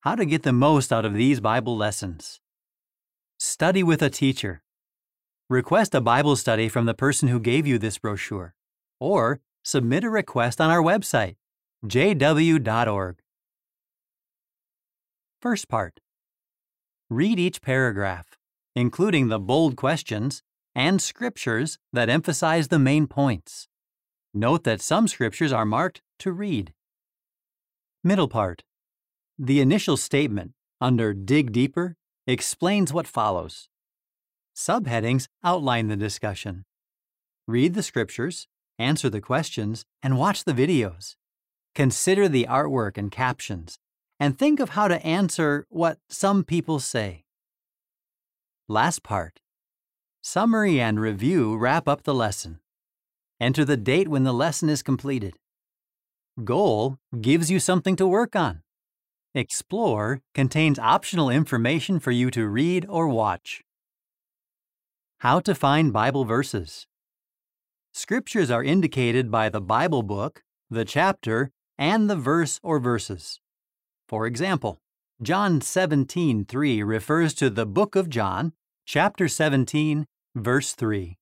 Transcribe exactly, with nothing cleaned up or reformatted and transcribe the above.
How to get the most out of these Bible lessons. Study with a teacher. Request a Bible study from the person who gave you this brochure, or submit a request on our website, j w dot org. First part. Read each paragraph, including the bold questions and scriptures that emphasize the main points. Note that some scriptures are marked to read. Middle part. The initial statement under Dig Deeper explains what follows. Subheadings outline the discussion. Read the scriptures, answer the questions, and watch the videos. Consider the artwork and captions, and think of how to answer what some people say. Last part. Summary and review wrap up the lesson. Enter the date when the lesson is completed. Goal gives you something to work on. Explore contains optional information for you to read or watch. How to find Bible verses. Scriptures are indicated by the Bible book, the chapter, and the verse or verses. For example, John seventeen three refers to the book of John, chapter seventeen, verse three.